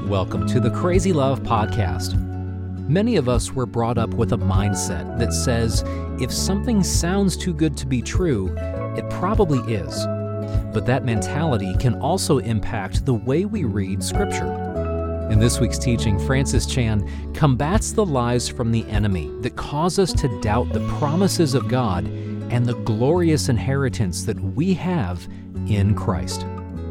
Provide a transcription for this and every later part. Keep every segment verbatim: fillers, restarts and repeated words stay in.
Welcome to the Crazy Love Podcast. Many of us were brought up with a mindset that says if something sounds too good to be true, it probably is. But that mentality can also impact the way we read Scripture. In this week's teaching, Francis Chan combats the lies from the enemy that cause us to doubt the promises of God and the glorious inheritance that we have in Christ.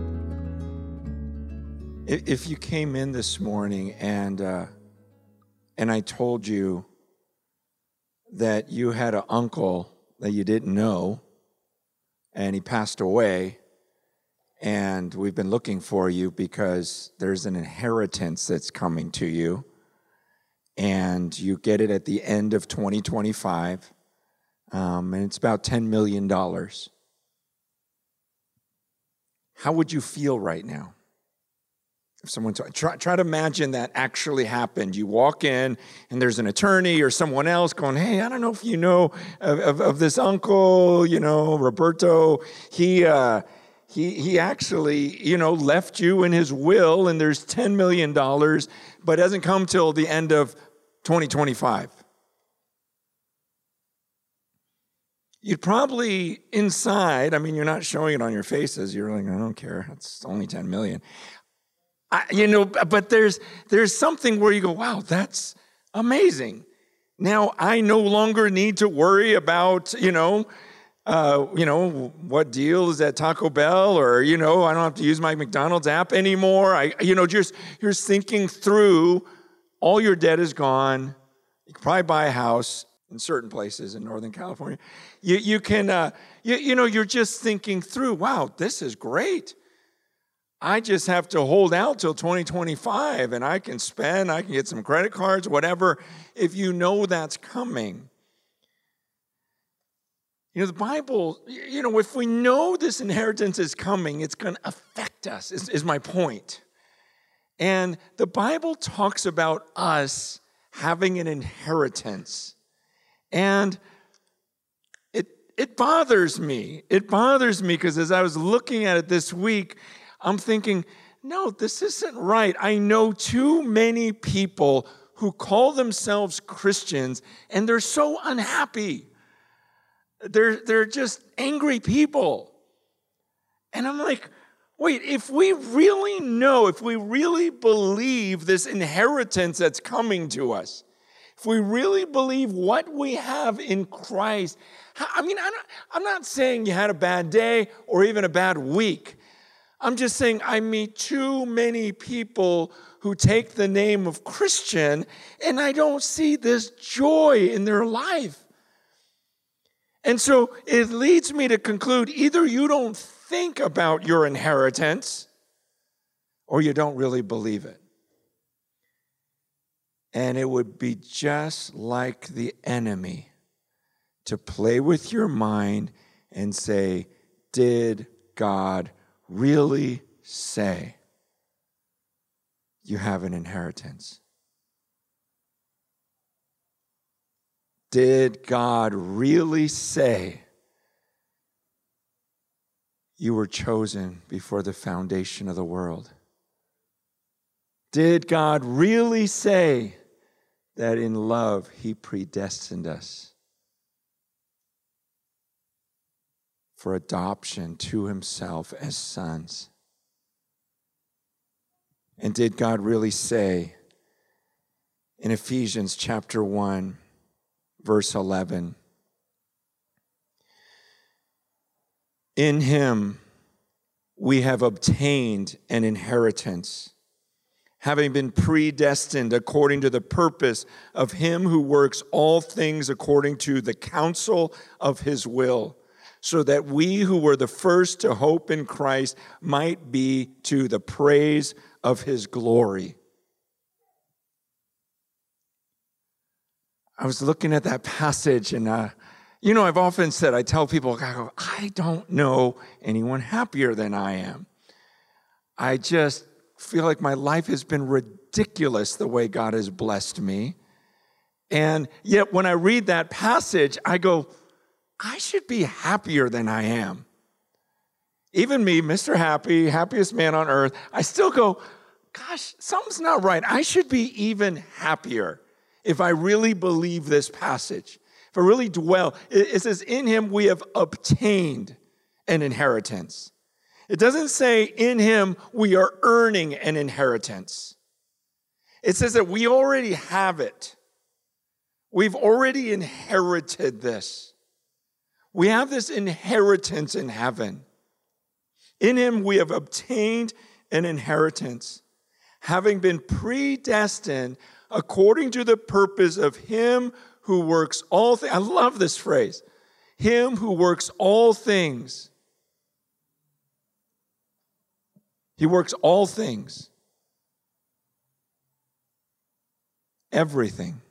If you came in this morning and uh, and I told you that you had an uncle that you didn't know and he passed away and we've been looking for you because there's an inheritance that's coming to you and you get it at the end of twenty twenty-five um, and it's about ten million dollars. How would you feel right now? If someone t- try, try to imagine that actually happened. You walk in and there's an attorney or someone else going, hey, I don't know if you know of, of, of this uncle, you know, Roberto. He uh, he he actually, you know, left you in his will and there's ten million dollars, but it doesn't come till the end of twenty twenty-five. You'd probably inside, I mean, you're not showing it on your faces. You're like, I don't care. It's only ten million. I, you know, but there's there's something where you go, wow, that's amazing. Now I no longer need to worry about, you know, uh, you know, what deal is at Taco Bell, or you know, I don't have to use my McDonald's app anymore. I, you know, just you're thinking through. All your debt is gone. You can probably buy a house in certain places in Northern California. You you can, uh, you, you know, you're just thinking through. Wow, this is great. I just have to hold out till twenty twenty-five and I can spend, I can get some credit cards, whatever, if you know that's coming. You know, the Bible, you know, if we know this inheritance is coming, it's going to affect us, is, is my point. And the Bible talks about us having an inheritance. And it it bothers me. It bothers me because as I was looking at it this week, I'm thinking, no, this isn't right. I know too many people who call themselves Christians, and they're so unhappy. They're, they're just angry people. And I'm like, wait, if we really know, if we really believe this inheritance that's coming to us, if we really believe what we have in Christ, I mean, I'm not, I'm not saying you had a bad day or even a bad week. I'm just saying I meet too many people who take the name of Christian and I don't see this joy in their life. And so it leads me to conclude either you don't think about your inheritance or you don't really believe it. And it would be just like the enemy to play with your mind and say, did God really say you have an inheritance? Did God really say you were chosen before the foundation of the world? Did God really say that in love he predestined us for adoption to himself as sons? And did God really say in Ephesians chapter one, verse eleven, in him we have obtained an inheritance, having been predestined according to the purpose of him who works all things according to the counsel of his will, so that we who were the first to hope in Christ might be to the praise of his glory. I was looking at that passage and, uh, you know, I've often said, I tell people, I go, I don't know anyone happier than I am. I just feel like my life has been ridiculous the way God has blessed me. And yet when I read that passage, I go, I should be happier than I am. Even me, Mister Happy, happiest man on earth, I still go, gosh, something's not right. I should be even happier if I really believe this passage. If I really dwell, it says, in him we have obtained an inheritance. It doesn't say in him we are earning an inheritance. It says that we already have it. We've already inherited this. We have this inheritance in heaven. In him we have obtained an inheritance, having been predestined according to the purpose of him who works all things. I love this phrase. Him who works all things. He works all things. Everything.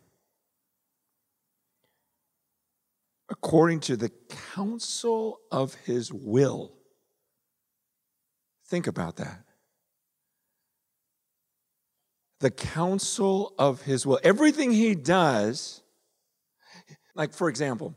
According to the counsel of his will. Think about that. The counsel of his will. Everything he does, like for example,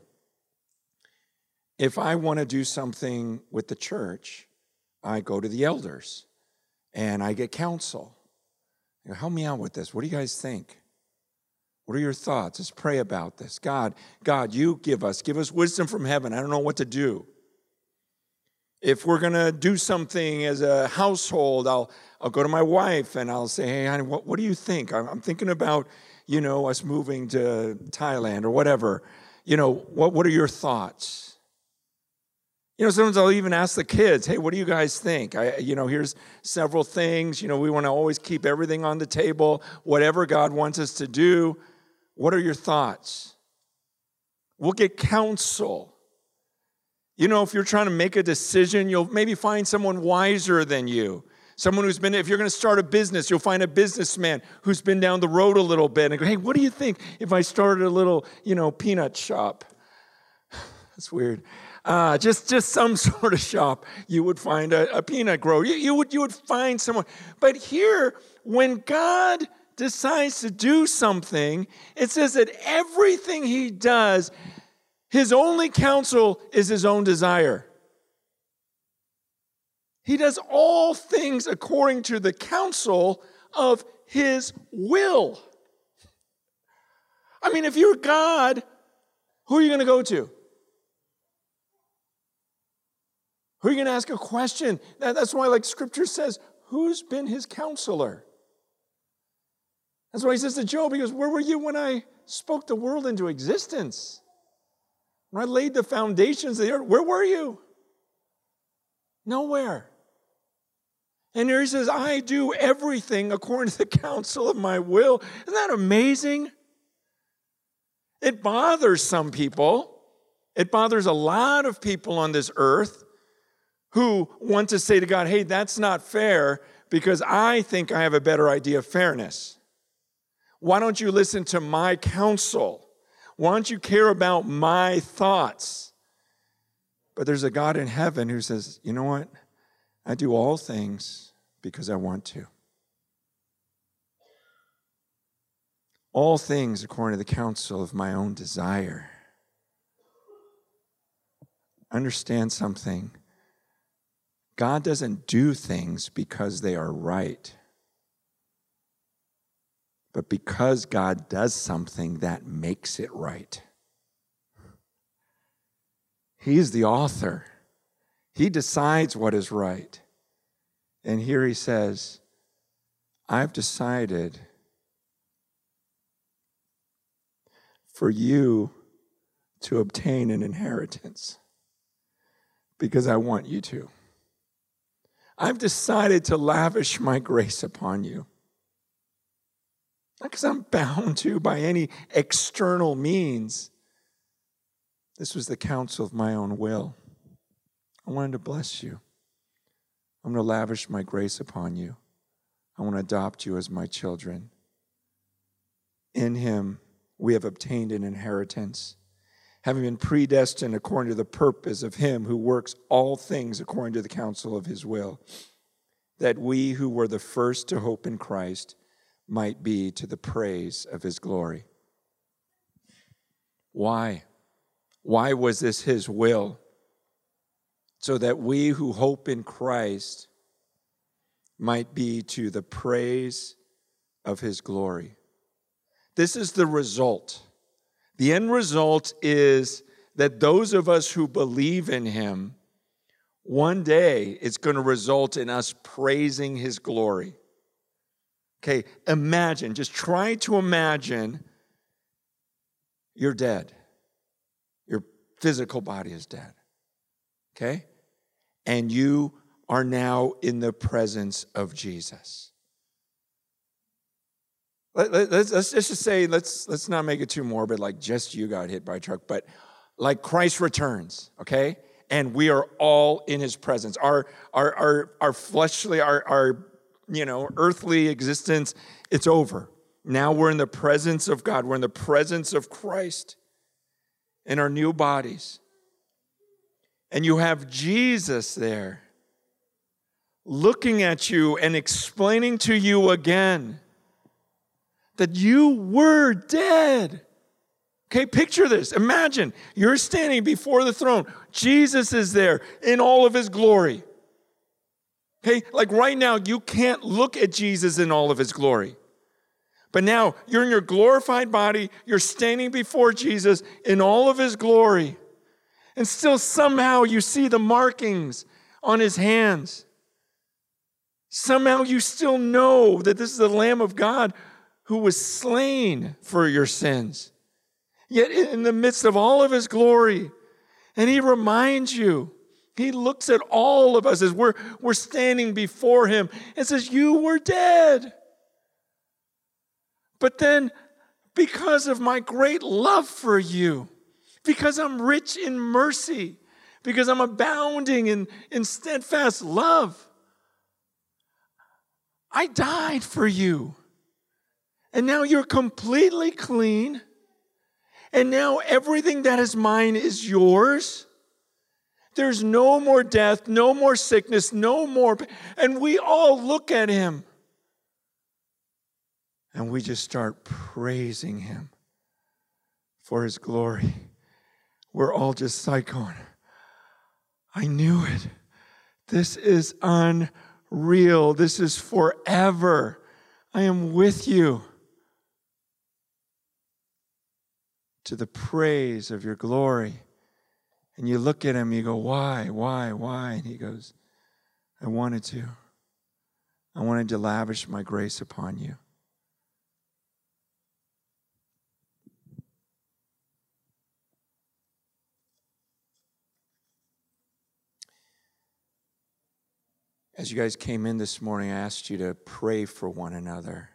if I want to do something with the church, I go to the elders and I get counsel. You know, help me out with this. What do you guys think? What are your thoughts? Let's pray about this. God, God, you give us, give us wisdom from heaven. I don't know what to do. If we're going to do something as a household, I'll I'll go to my wife and I'll say, hey, honey, what, what do you think? I'm, I'm thinking about, you know, us moving to Thailand or whatever. You know, what, what are your thoughts? You know, sometimes I'll even ask the kids, hey, what do you guys think? I, you know, here's several things. You know, we want to always keep everything on the table. Whatever God wants us to do, what are your thoughts? We'll get counsel. You know, if you're trying to make a decision, you'll maybe find someone wiser than you. Someone who's been, if you're going to start a business, you'll find a businessman who's been down the road a little bit and go, hey, what do you think if I started a little, you know, peanut shop? That's weird. Uh, just, just some sort of shop. You would find a, a peanut grower. You, you would, you would find someone. But here, when God decides to do something, it says that everything he does, his only counsel is his own desire. He does all things according to the counsel of his will. I mean, if you're God, who are you going to go to? Who are you going to ask a question? That's why, like Scripture says, who's been his counselor? That's why he says to Job, he goes, where were you when I spoke the world into existence? When I laid the foundations of the earth, where were you? Nowhere. And here he says, I do everything according to the counsel of my will. Isn't that amazing? It bothers some people. It bothers a lot of people on this earth who want to say to God, hey, that's not fair because I think I have a better idea of fairness. Why don't you listen to my counsel? Why don't you care about my thoughts? But there's a God in heaven who says, you know what? I do all things because I want to. All things according to the counsel of my own desire. Understand something. God doesn't do things because they are right. But because God does something, that makes it right. He's the author. He decides what is right. And here he says, I've decided for you to obtain an inheritance because I want you to. I've decided to lavish my grace upon you. Not because I'm bound to by any external means. This was the counsel of my own will. I wanted to bless you. I'm going to lavish my grace upon you. I want to adopt you as my children. In him, we have obtained an inheritance, having been predestined according to the purpose of him who works all things according to the counsel of his will, that we who were the first to hope in Christ might be to the praise of his glory. Why? Why was this his will? So that we who hope in Christ might be to the praise of his glory. This is the result. The end result is that those of us who believe in him, one day it's going to result in us praising his glory. Okay, imagine, just try to imagine you're dead. Your physical body is dead. Okay? And you are now in the presence of Jesus. Let, let, let's, let's just say, let's, let's not make it too morbid, like just you got hit by a truck, but like Christ returns, okay? And we are all in his presence. Our, our, our, our fleshly, our, our, you know, earthly existence, it's over. Now we're in the presence of God. We're in the presence of Christ in our new bodies. And you have Jesus there looking at you and explaining to you again that you were dead. Okay, picture this. Imagine you're standing before the throne. Jesus is there in all of his glory. Okay, like right now, you can't look at Jesus in all of his glory. But now you're in your glorified body. You're standing before Jesus in all of his glory. And still somehow you see the markings on his hands. Somehow you still know that this is the Lamb of God who was slain for your sins. Yet in the midst of all of his glory, and he reminds you, he looks at all of us as we're, we're standing before him and says, you were dead. But then, because of my great love for you, because I'm rich in mercy, because I'm abounding in, in steadfast love, I died for you. And now you're completely clean. And now everything that is mine is yours. There's no more death, no more sickness, no more. And we all look at him. And we just start praising him for his glory. We're all just like going, I knew it. This is unreal. This is forever. I am with you. To the praise of your glory. And you look at him, you go, why, why, why? And he goes, I wanted to. I wanted to lavish my grace upon you. As you guys came in this morning, I asked you to pray for one another.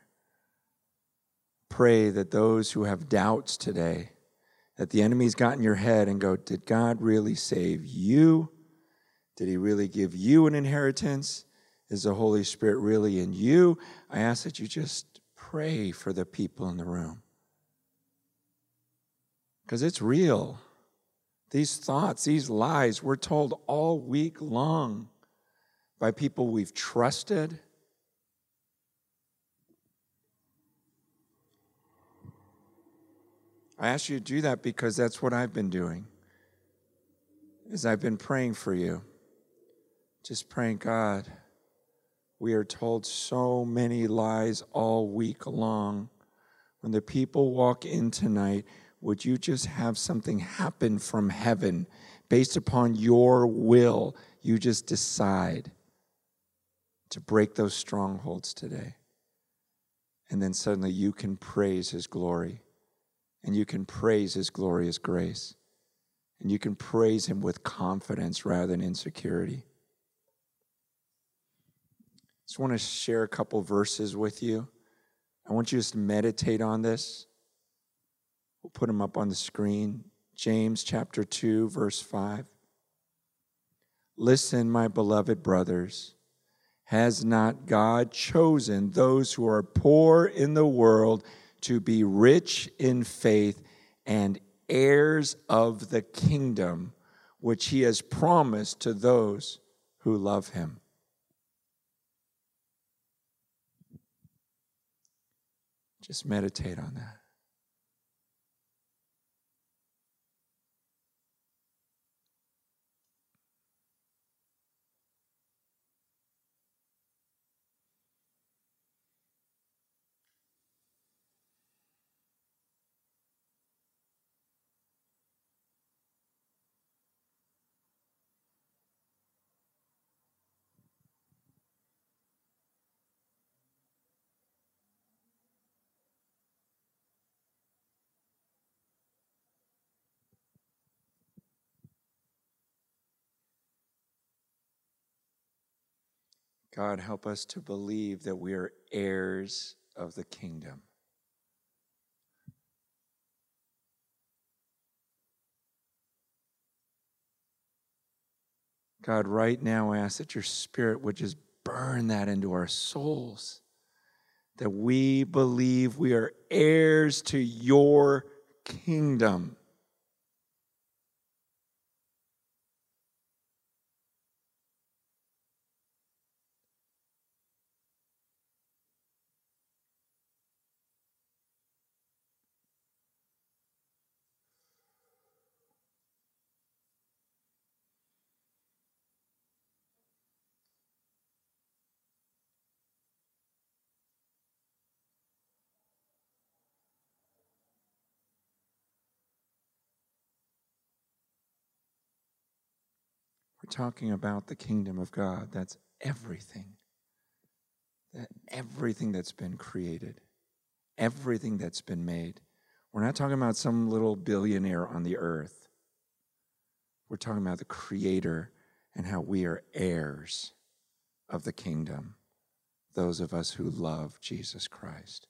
Pray that those who have doubts today, that the enemy's got in your head and go, did God really save you? Did he really give you an inheritance? Is the Holy Spirit really in you? I ask that you just pray for the people in the room. Because it's real. These thoughts, these lies, we're told all week long by people we've trusted. I ask you to do that because that's what I've been doing. Is I've been praying for you. Just praying, God, we are told so many lies all week long. When the people walk in tonight, would you just have something happen from heaven based upon your will? You just decide to break those strongholds today. And then suddenly you can praise his glory. And you can praise his glorious grace. And you can praise him with confidence rather than insecurity. I just want to share a couple verses with you. I want you to just meditate on this. We'll put them up on the screen. James chapter two, verse five. Listen, my beloved brothers. Has not God chosen those who are poor in the world to be rich in faith and heirs of the kingdom which he has promised to those who love him? Just meditate on that. God, help us to believe that we are heirs of the kingdom. God, right now I ask that your Spirit would just burn that into our souls, that we believe we are heirs to your kingdom. We're talking about the kingdom of God. That's everything. That everything that's been created, everything that's been made. We're not talking about some little billionaire on the earth. We're talking about the Creator and how we are heirs of the kingdom, those of us who love Jesus Christ.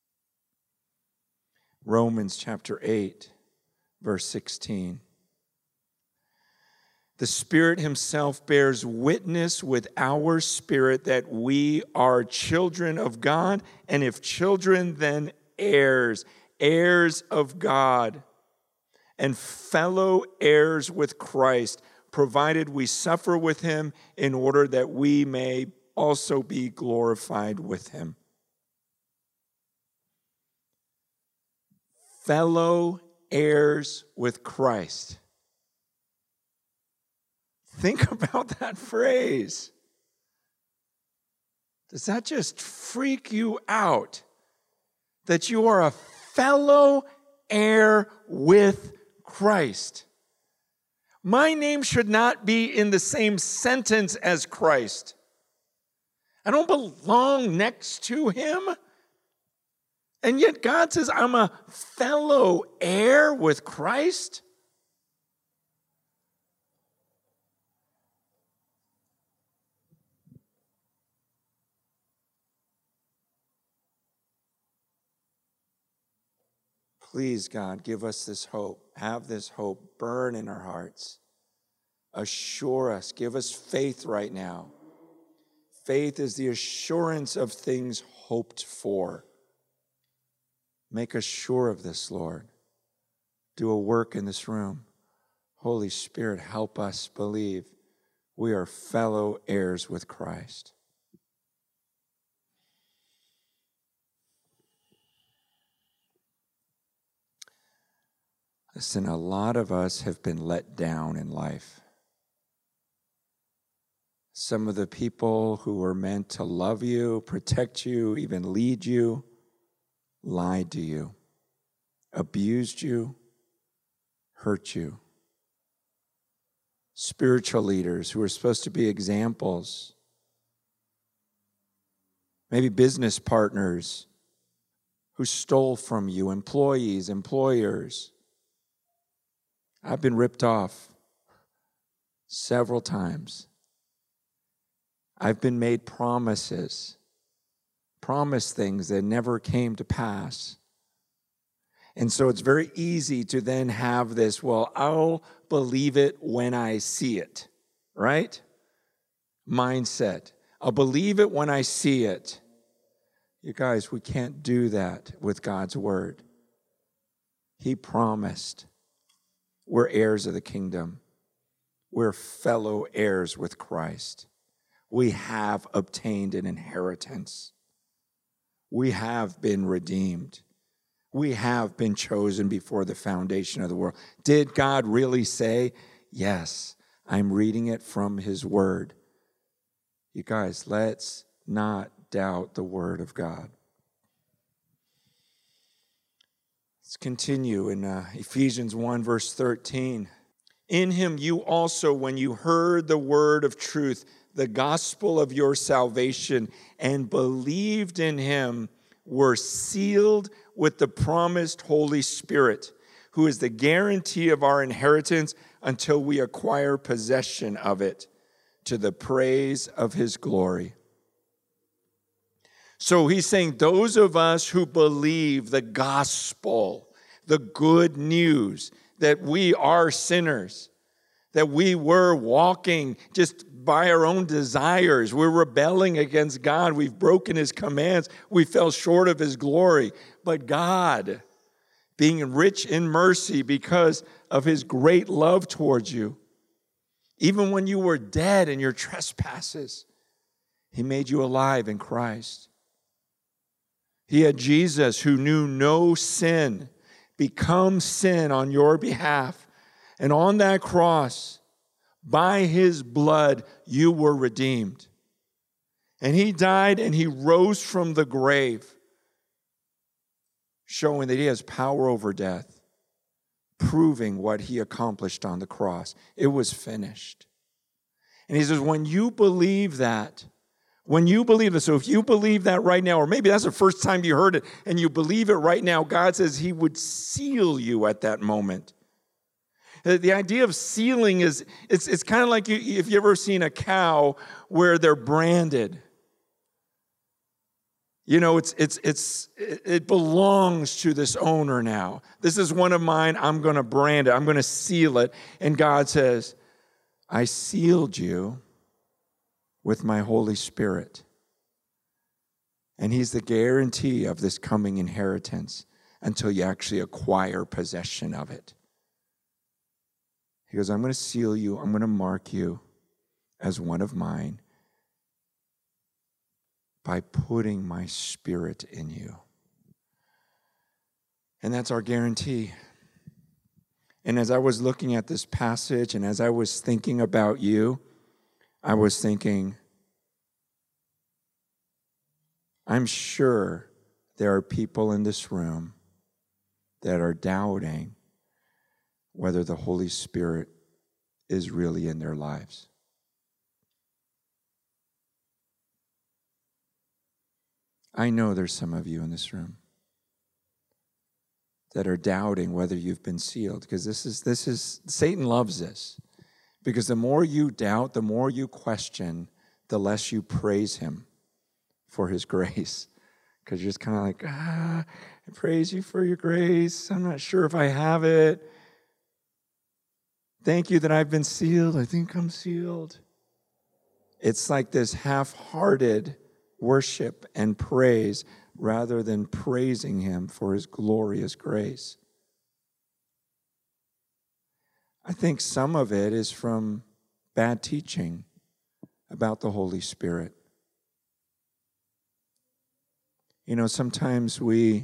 Romans chapter eight, verse sixteen. The Spirit himself bears witness with our spirit that we are children of God, and if children, then heirs, heirs of God, and fellow heirs with Christ, provided we suffer with him in order that we may also be glorified with him. Fellow heirs with Christ. Think about that phrase. Does that just freak you out? That you are a fellow heir with Christ. My name should not be in the same sentence as Christ. I don't belong next to him. And yet God says I'm a fellow heir with Christ. Please, God, give us this hope. Have this hope burn in our hearts. Assure us. Give us faith right now. Faith is the assurance of things hoped for. Make us sure of this, Lord. Do a work in this room. Holy Spirit, help us believe we are fellow heirs with Christ. Listen, a lot of us have been let down in life. Some of the people who were meant to love you, protect you, even lead you, lied to you, abused you, hurt you. Spiritual leaders who are supposed to be examples. Maybe business partners who stole from you, employees, employers. I've been ripped off several times. I've been made promises, promised things that never came to pass. And so it's very easy to then have this, well, I'll believe it when I see it, right? Mindset. I'll believe it when I see it. You guys, we can't do that with God's word. He promised. We're heirs of the kingdom. We're fellow heirs with Christ. We have obtained an inheritance. We have been redeemed. We have been chosen before the foundation of the world. Did God really say? Yes, I'm reading it from his word. You guys, let's not doubt the word of God. Let's continue in uh, Ephesians one, verse thirteen. In him you also, when you heard the word of truth, the gospel of your salvation, and believed in him, were sealed with the promised Holy Spirit, who is the guarantee of our inheritance until we acquire possession of it, to the praise of his glory. So he's saying those of us who believe the gospel, the good news that we are sinners, that we were walking just by our own desires. We're rebelling against God. We've broken his commands. We fell short of his glory. But God, being rich in mercy because of his great love towards you, even when you were dead in your trespasses, he made you alive in Christ. He had Jesus, who knew no sin, become sin on your behalf. And on that cross, by his blood, you were redeemed. And he died and he rose from the grave, showing that he has power over death, proving what he accomplished on the cross. It was finished. And he says, when you believe that, when you believe it, so if you believe that right now, or maybe that's the first time you heard it, and you believe it right now, God says he would seal you at that moment. The idea of sealing is, it's, it's kind of like you, if you've ever seen a cow where they're branded. You know, it's it's it's it belongs to this owner now. This is one of mine. I'm going to brand it. I'm going to seal it. And God says, I sealed you with my Holy Spirit. And he's the guarantee of this coming inheritance until you actually acquire possession of it. He goes, I'm going to seal you. I'm going to mark you as one of mine by putting my Spirit in you. And that's our guarantee. And as I was looking at this passage and as I was thinking about you, I was thinking, I'm sure there are people in this room that are doubting whether the Holy Spirit is really in their lives. I know there's some of you in this room that are doubting whether you've been sealed, because this is this is Satan loves this. Because the more you doubt, the more you question, the less you praise him for his grace. Because you're just kind of like, ah, I praise you for your grace. I'm not sure if I have it. Thank you that I've been sealed. I think I'm sealed. It's like this half-hearted worship and praise rather than praising him for his glorious grace. I think some of it is from bad teaching about the Holy Spirit. You know, sometimes we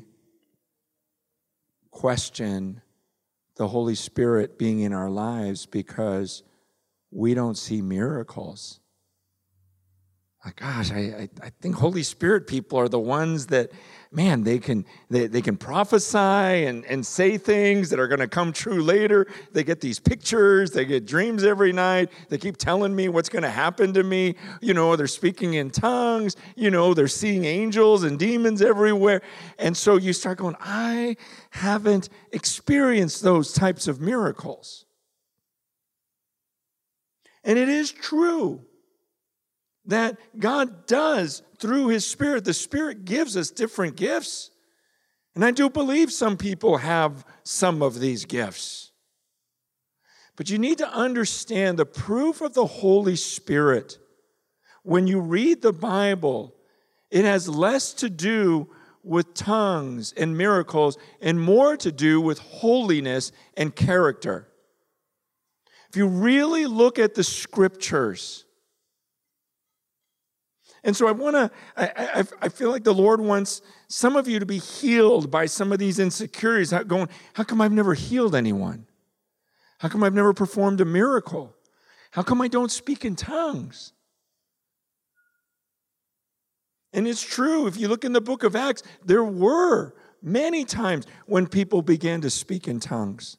question the Holy Spirit being in our lives because we don't see miracles. Like, gosh, I, I, I think Holy Spirit people are the ones that, man, they can they, they can prophesy and, and say things that are going to come true later. They get these pictures. They get dreams every night. They keep telling me what's going to happen to me. You know, they're speaking in tongues. You know, they're seeing angels and demons everywhere. And so you start going, I haven't experienced those types of miracles. And it is true that God does, through his Spirit, the Spirit gives us different gifts. And I do believe some people have some of these gifts. But you need to understand the proof of the Holy Spirit. When you read the Bible, it has less to do with tongues and miracles and more to do with holiness and character. If you really look at the scriptures, and so I want to, I, I, I feel like the Lord wants some of you to be healed by some of these insecurities. Going, how come I've never healed anyone? How come I've never performed a miracle? How come I don't speak in tongues? And it's true, if you look in the book of Acts, there were many times when people began to speak in tongues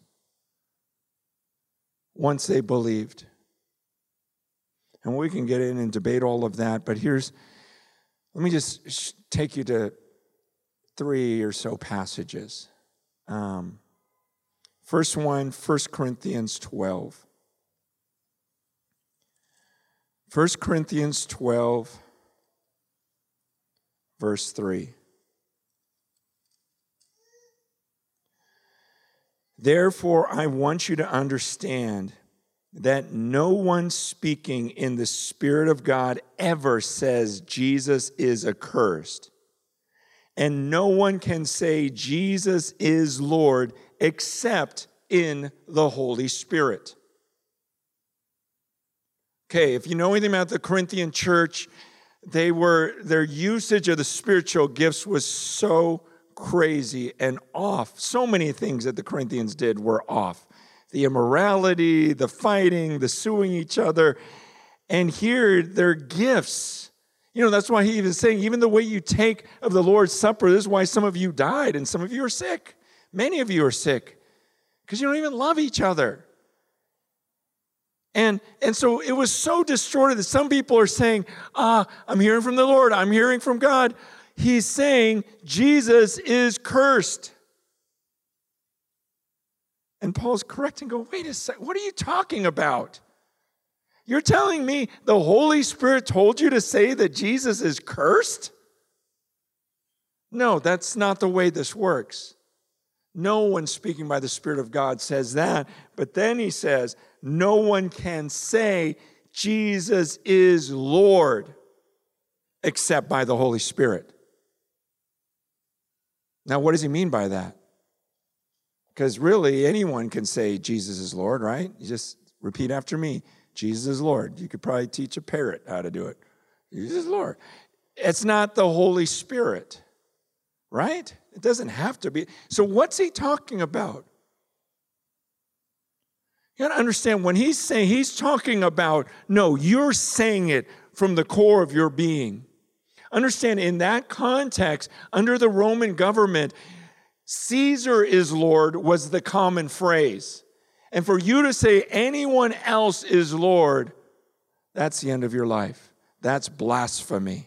once they believed. And we can get in and debate all of that, but here's, let me just sh- take you to three or so passages. Um, first one, First Corinthians twelve. First Corinthians twelve, verse three. Therefore, I want you to understand that no one speaking in the Spirit of God ever says Jesus is accursed. And no one can say Jesus is Lord except in the Holy Spirit. Okay, if you know anything about the Corinthian church, they were their usage of the spiritual gifts was so crazy and off. So many things that the Corinthians did were off. The immorality, the fighting, the suing each other. And here, their gifts. You know, that's why he was saying, even the way you take of the Lord's Supper, this is why some of you died and some of you are sick. Many of you are sick because you don't even love each other. And, and so it was so distorted that some people are saying, ah, I'm hearing from the Lord, I'm hearing from God. He's saying Jesus is cursed. And Paul's correcting, go, wait a second, what are you talking about? You're telling me the Holy Spirit told you to say that Jesus is cursed? No, that's not the way this works. No one speaking by the Spirit of God says that. But then he says, no one can say Jesus is Lord except by the Holy Spirit. Now, what does he mean by that? Because really, anyone can say Jesus is Lord, right? You just repeat after me. Jesus is Lord. You could probably teach a parrot how to do it. Jesus is Lord. It's not the Holy Spirit, right? It doesn't have to be. So what's he talking about? You got to understand, when he's saying, he's talking about, no, you're saying it from the core of your being. Understand, in that context, under the Roman government, Caesar is Lord was the common phrase. And for you to say anyone else is Lord, that's the end of your life. That's blasphemy.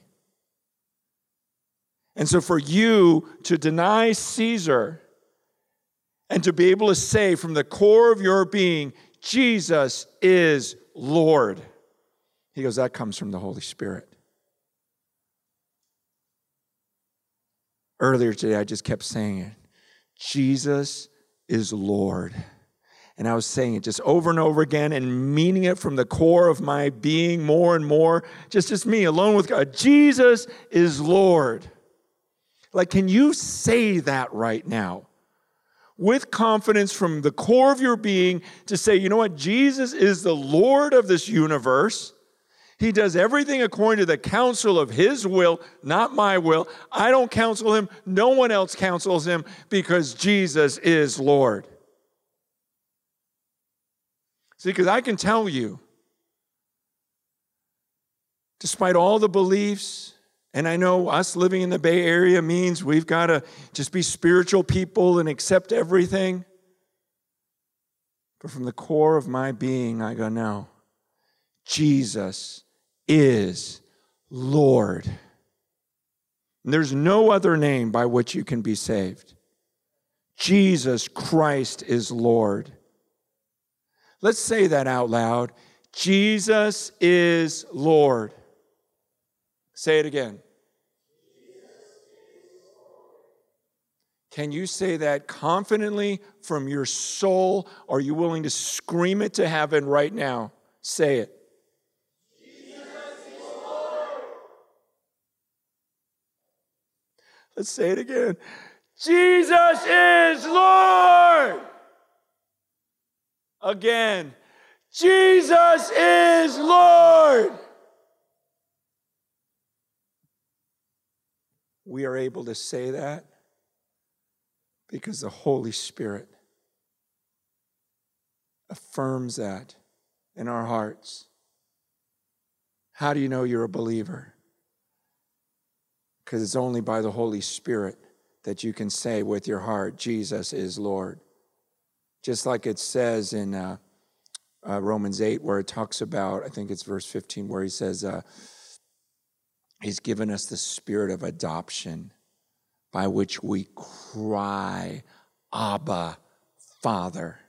And so for you to deny Caesar and to be able to say from the core of your being, Jesus is Lord, he goes, that comes from the Holy Spirit. Earlier today, I just kept saying it. Jesus is Lord. And I was saying it just over and over again and meaning it from the core of my being more and more. Just, just me alone with God. Jesus is Lord. Like, can you say that right now? With confidence from the core of your being to say, you know what? Jesus is the Lord of this universe. He does everything according to the counsel of his will, not my will. I don't counsel him. No one else counsels him because Jesus is Lord. See, because I can tell you, despite all the beliefs, and I know us living in the Bay Area means we've got to just be spiritual people and accept everything. But from the core of my being, I go, no, Jesus is Lord. And there's no other name by which you can be saved. Jesus Christ is Lord. Let's say that out loud. Jesus is Lord. Say it again. Can you say that confidently from your soul? Are you willing to scream it to heaven right now? Say it. Jesus is Lord. Let's say it again. Jesus is Lord. Again. Jesus is Lord. We are able to say that because the Holy Spirit affirms that in our hearts. How do you know you're a believer? Because it's only by the Holy Spirit that you can say with your heart, Jesus is Lord. Just like it says in uh, uh, Romans eight, where it talks about, I think it's verse fifteen, where he says, uh, he's given us the spirit of adoption by which we cry, Abba, Father.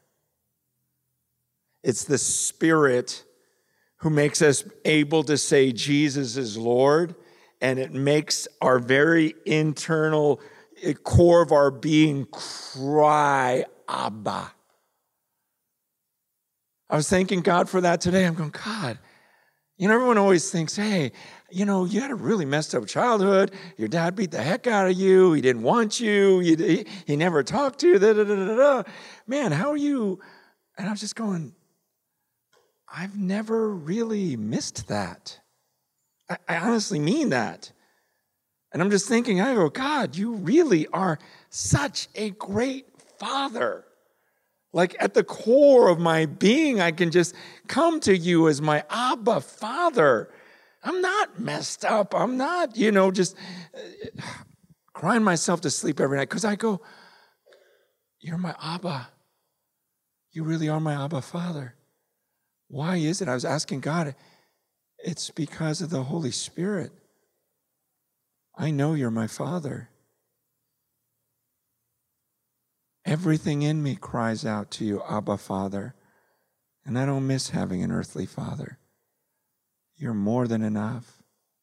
It's the Spirit who makes us able to say Jesus is Lord, and it makes our very internal core of our being cry, Abba. I was thanking God for that today. I'm going, God, you know, everyone always thinks, hey, you know, you had a really messed up childhood. Your dad beat the heck out of you. He didn't want you. you he, he never talked to you. Da, da, da, da, da. Man, how are you? And I was just going, I've never really missed that. I, I honestly mean that. And I'm just thinking, I go, God, you really are such a great Father. Like at the core of my being, I can just come to you as my Abba Father. I'm not messed up. I'm not, you know, just uh, crying myself to sleep every night because I go, you're my Abba. You really are my Abba Father. Why is it? I was asking God. It's because of the Holy Spirit. I know you're my Father. Everything in me cries out to you, Abba, Father. And I don't miss having an earthly father. You're more than enough.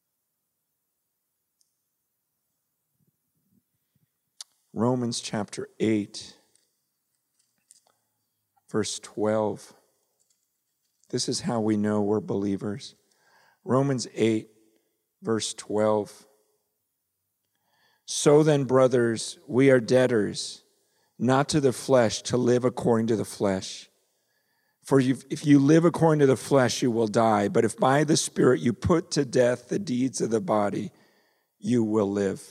Romans chapter eight, verse twelve. This is how we know we're believers. Romans eight, verse twelve. So then, brothers, we are debtors, not to the flesh, to live according to the flesh. For if you live according to the flesh, you will die. But if by the Spirit you put to death the deeds of the body, you will live.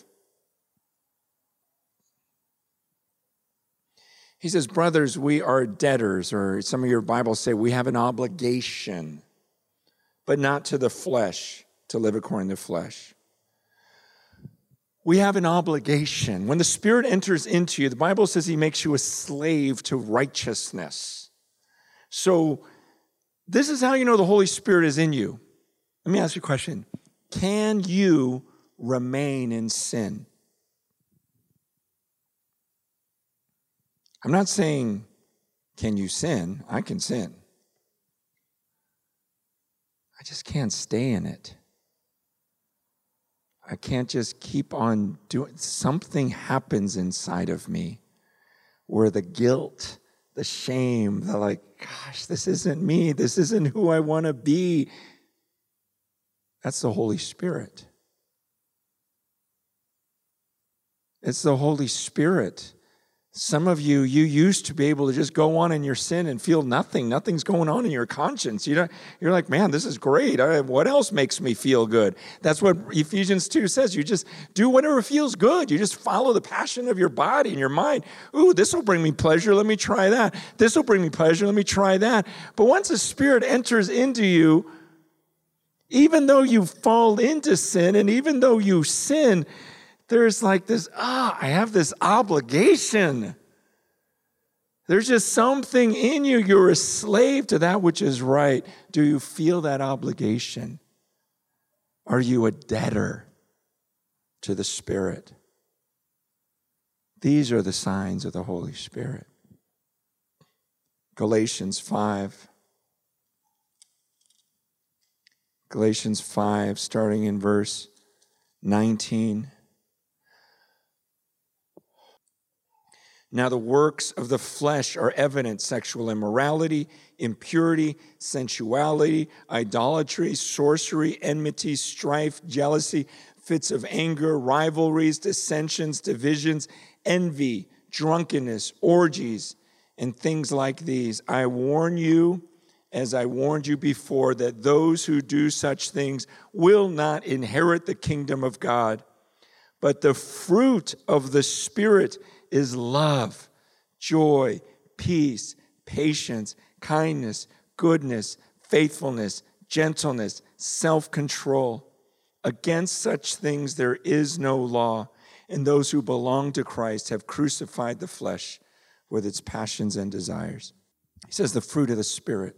He says, brothers, we are debtors, or some of your Bibles say we have an obligation, but not to the flesh, to live according to the flesh. We have an obligation. When the Spirit enters into you, the Bible says he makes you a slave to righteousness. So this is how you know the Holy Spirit is in you. Let me ask you a question. Can you remain in sin? I'm not saying, can you sin? I can sin. I just can't stay in it. I can't just keep on doing, something happens inside of me where the guilt, the shame, the like, gosh, this isn't me. This isn't who I want to be. That's the Holy Spirit. It's the Holy Spirit. Some of you, you used to be able to just go on in your sin and feel nothing. Nothing's going on in your conscience. You know, you're like, man, this is great. I, what else makes me feel good? That's what Ephesians two says. You just do whatever feels good. You just follow the passion of your body and your mind. Ooh, this will bring me pleasure. Let me try that. This will bring me pleasure. Let me try that. But once the Spirit enters into you, even though you fall into sin and even though you sin, there's like this, ah, I have this obligation. There's just something in you. You're a slave to that which is right. Do you feel that obligation? Are you a debtor to the Spirit? These are the signs of the Holy Spirit. Galatians five. Galatians five, starting in verse nineteen. Now the works of the flesh are evident: sexual immorality, impurity, sensuality, idolatry, sorcery, enmity, strife, jealousy, fits of anger, rivalries, dissensions, divisions, envy, drunkenness, orgies, and things like these. I warn you, as I warned you before, that those who do such things will not inherit the kingdom of God. But the fruit of the Spirit is love, joy, peace, patience, kindness, goodness, faithfulness, gentleness, self-control. Against such things there is no law, and those who belong to Christ have crucified the flesh with its passions and desires. He says the fruit of the Spirit.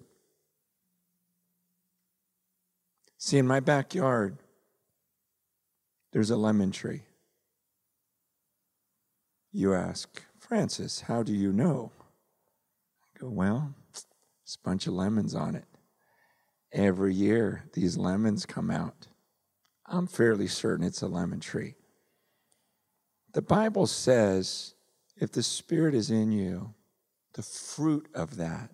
See, in my backyard, there's a lemon tree. You ask, Francis, how do you know? I go, well, there's a bunch of lemons on it. Every year, these lemons come out. I'm fairly certain it's a lemon tree. The Bible says if the Spirit is in you, the fruit of that,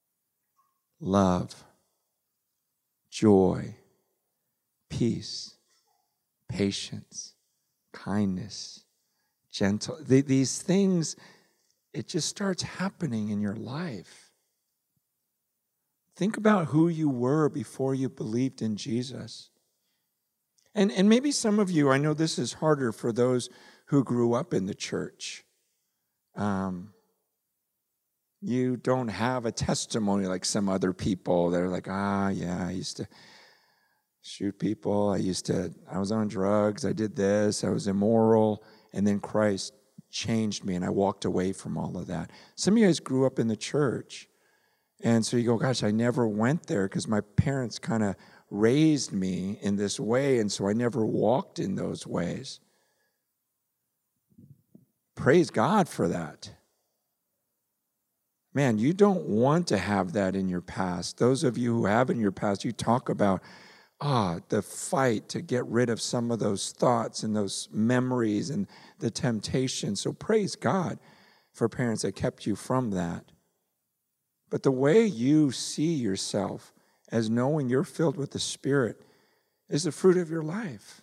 love, joy, peace, patience, kindness, gentle, th- these things, it just starts happening in your life. Think about who you were before you believed in Jesus. And, and maybe some of you, I know this is harder for those who grew up in the church. Um, you don't have a testimony like some other people that are like, ah, yeah, I used to shoot people. I used to, I was on drugs. I did this. I was immoral. And then Christ changed me and I walked away from all of that. Some of you guys grew up in the church. And so you go, gosh, I never went there because my parents kind of raised me in this way. And so I never walked in those ways. Praise God for that. Man, you don't want to have that in your past. Those of you who have in your past, you talk about, ah, the fight to get rid of some of those thoughts and those memories and the temptation. So praise God for parents that kept you from that. But the way you see yourself as knowing you're filled with the Spirit is the fruit of your life.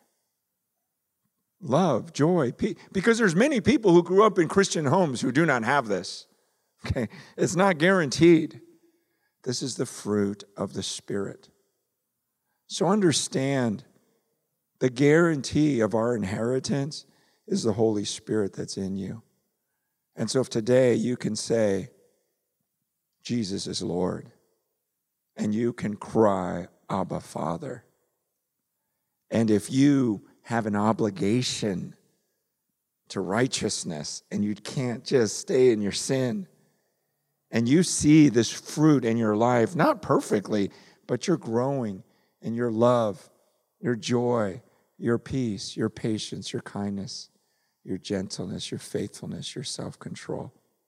Love, joy, peace. Because there's many people who grew up in Christian homes who do not have this. Okay, it's not guaranteed. This is the fruit of the Spirit. So understand the guarantee of our inheritance is the Holy Spirit that's in you. And so if today you can say, Jesus is Lord, and you can cry, Abba, Father. And if you have an obligation to righteousness and you can't just stay in your sin, and you see this fruit in your life, not perfectly, but you're growing in your love, your joy, your peace, your patience, your kindness, your gentleness, your faithfulness, your self-control,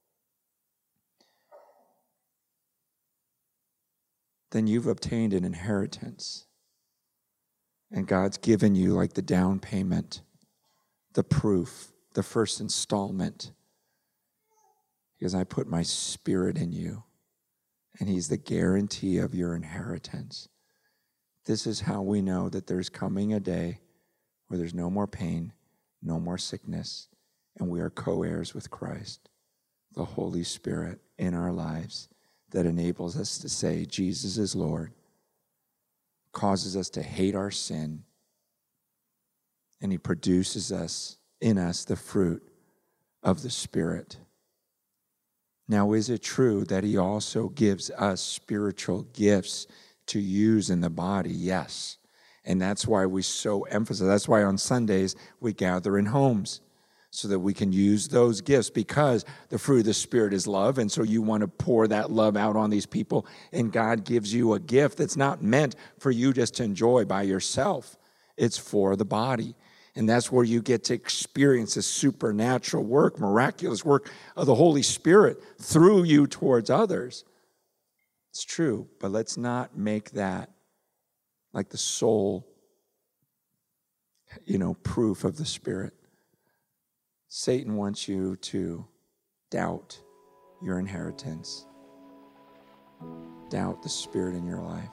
then you've obtained an inheritance. And God's given you like the down payment, the proof, the first installment. Because I put my Spirit in you, and He's the guarantee of your inheritance. This is how we know that there's coming a day where there's no more pain, no more sickness, and we are co-heirs with Christ, the Holy Spirit in our lives that enables us to say, Jesus is Lord, causes us to hate our sin, and He produces us in us the fruit of the Spirit. Now, is it true that He also gives us spiritual gifts to use in the body? Yes. And that's why we so emphasize, that's why on Sundays we gather in homes, so that we can use those gifts, because the fruit of the Spirit is love, and so you want to pour that love out on these people, and God gives you a gift that's not meant for you just to enjoy by yourself. It's for the body. And that's where you get to experience the supernatural work, miraculous work of the Holy Spirit through you towards others. It's true, but let's not make that like the sole, you know, proof of the Spirit. Satan wants you to doubt your inheritance, doubt the Spirit in your life.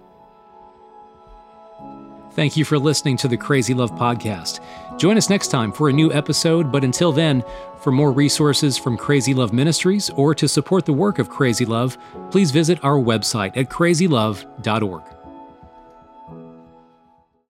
Thank you for listening to the Crazy Love Podcast. Join us next time for a new episode, but until then, for more resources from Crazy Love Ministries or to support the work of Crazy Love, please visit our website at crazy love dot org.